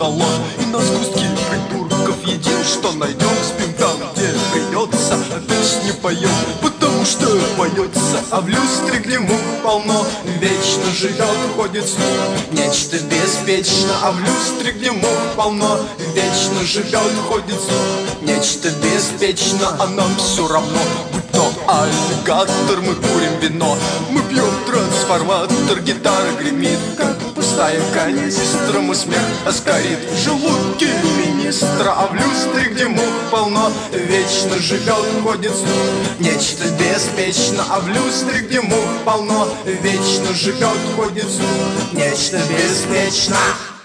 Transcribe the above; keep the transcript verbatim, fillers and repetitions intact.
полно. И на сгустки придурков едим, что найдем, спим там, где придется. Опять не поем, потому что поется. А в люстре, где мух полно, вечно живет, ходит слух. Нечто беспечно. А в люстре, где мух полно, вечно живет, ходит слух. Нечто беспечно, а нам все равно. Будь то аллигатор, мы курим вино, мы пьем трансформатор, гитара гремит, как пустая канистра. Мой смех оскорит желудки министра. А в люстре, где мух полно, вечно живет, ходит слух. Нечто беспечно. А в люстре, где мух полно, вечно живет, ходит слух. Нечто беспечно.